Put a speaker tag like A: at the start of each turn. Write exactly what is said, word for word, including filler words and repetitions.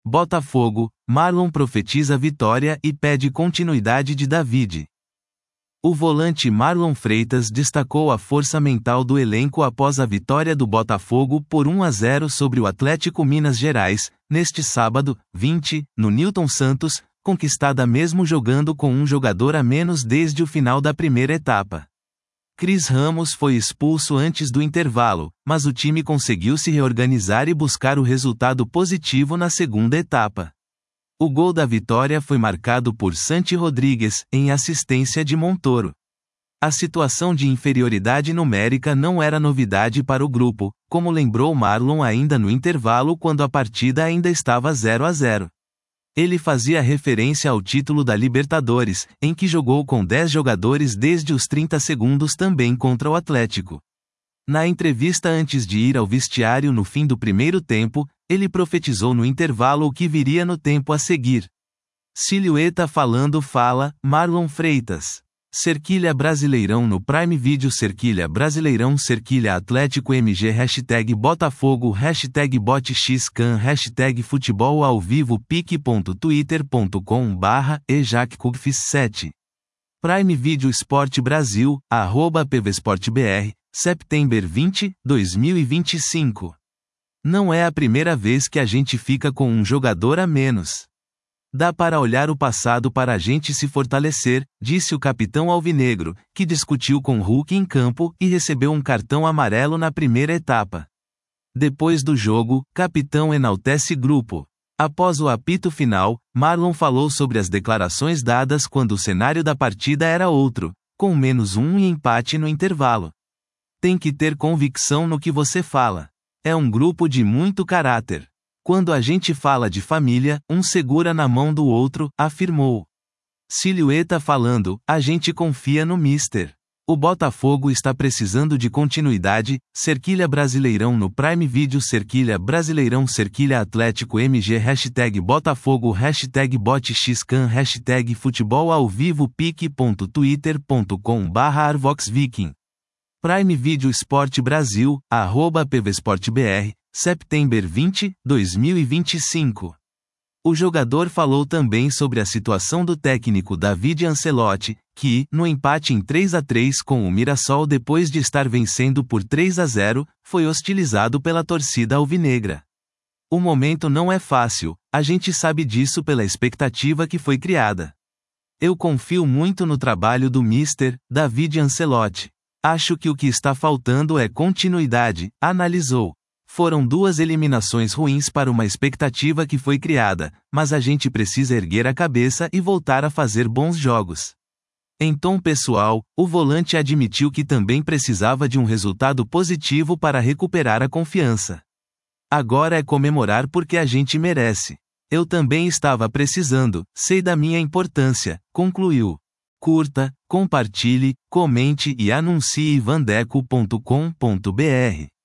A: Botafogo, Marlon profetiza vitória e pede continuidade de David. O volante Marlon Freitas destacou a força mental do elenco após a vitória do Botafogo por um a zero sobre o Atlético Minas Gerais, neste sábado, vinte, no Newton Santos, conquistada mesmo jogando com um jogador a menos desde o final da primeira etapa. Cris Ramos foi expulso antes do intervalo, mas o time conseguiu se reorganizar e buscar o resultado positivo na segunda etapa. O gol da vitória foi marcado por Santi Rodrigues, em assistência de Montoro. A situação de inferioridade numérica não era novidade para o grupo, como lembrou Marlon ainda no intervalo quando a partida ainda estava zero a zero. Ele fazia referência ao título da Libertadores, em que jogou com dez jogadores desde os trinta segundos também contra o Atlético. Na entrevista antes de ir ao vestiário no fim do primeiro tempo, ele profetizou no intervalo o que viria no tempo a seguir. Silhueta falando fala, Marlon Freitas. Cerquilha Brasileirão no Prime Video. Cerquilha Brasileirão. Cerquilha Atlético M G. Hashtag Botafogo. Hashtag BotXCan. Hashtag Futebol ao Vivo. pique ponto twitter ponto com barra ejaccugfis sete. Prime Video Sport Brasil, arroba pvsportbr, setembro vinte, dois mil e vinte e cinco. Não é a primeira vez que a gente fica com um jogador a menos. Dá para olhar o passado para a gente se fortalecer, disse o capitão alvinegro, que discutiu com Hulk em campo e recebeu um cartão amarelo na primeira etapa. Depois do jogo, capitão enaltece grupo. Após o apito final, Marlon falou sobre as declarações dadas quando o cenário da partida era outro, com menos um e empate no intervalo. Tem que ter convicção no que você fala. É um grupo de muito caráter. Quando a gente fala de família, um segura na mão do outro, afirmou. Silhueta falando, a gente confia no mister. O Botafogo está precisando de continuidade. Cerquilha Brasileirão no Prime Video. Cerquilha Brasileirão. Cerquilha Atlético M G. Hashtag Botafogo. Hashtag BotXCan. Hashtag Futebol ao Vivo. pique ponto twitter ponto com barra arvoxviking. Prime Video Sport Brasil, arroba pvsportbr, setembro vinte, dois mil e vinte e cinco. O jogador falou também sobre a situação do técnico David Ancelotti, que, no empate em três a três com o Mirassol depois de estar vencendo por três a zero, foi hostilizado pela torcida alvinegra. O momento não é fácil, a gente sabe disso pela expectativa que foi criada. Eu confio muito no trabalho do mister David Ancelotti. Acho que o que está faltando é continuidade, analisou. Foram duas eliminações ruins para uma expectativa que foi criada, mas a gente precisa erguer a cabeça e voltar a fazer bons jogos. Em tom pessoal, o volante admitiu que também precisava de um resultado positivo para recuperar a confiança. Agora é comemorar porque a gente merece. Eu também estava precisando, sei da minha importância, concluiu. Curta, compartilhe, comente e anuncie vandeco ponto com ponto br.